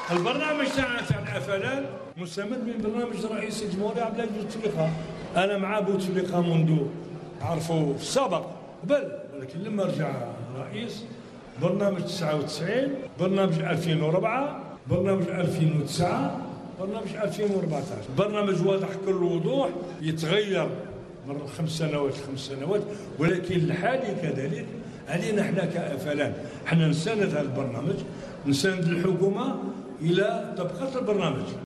البرنامج تاع الافلام مستمد من برنامج رئيس الجمهوريه عبد العزيز بوتفليقه. انا مع بوتفليقه منذ عرفوا في السابق قبل، ولكن لما رجع رئيس برنامج 99، برنامج 2004، برنامج 2009، برنامج 2014. برنامج واضح كل الوضوح، يتغير من 5 سنوات، ولكن الحالي كذلك. علينا احنا كافلام احنا نساند هذا البرنامج، نساند الحكومه الى تبقيه البرنامج.